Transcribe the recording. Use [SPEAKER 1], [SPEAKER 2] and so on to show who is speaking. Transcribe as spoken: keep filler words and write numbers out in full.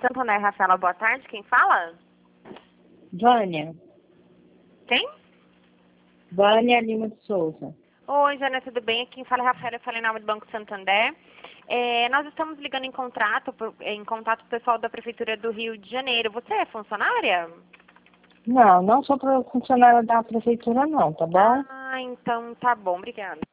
[SPEAKER 1] Santander, Rafaela, boa tarde. Quem fala?
[SPEAKER 2] Vânia.
[SPEAKER 1] Quem?
[SPEAKER 2] Vânia Lima de Souza.
[SPEAKER 1] Oi, Vânia, tudo bem? Quem fala é Rafaela, eu falei em nome do Banco Santander. É, nós estamos ligando em contrato, em contato com o pessoal da Prefeitura do Rio de Janeiro. Você é funcionária?
[SPEAKER 2] Não, não sou funcionária da prefeitura não, tá bom?
[SPEAKER 1] Ah, então tá bom, obrigada.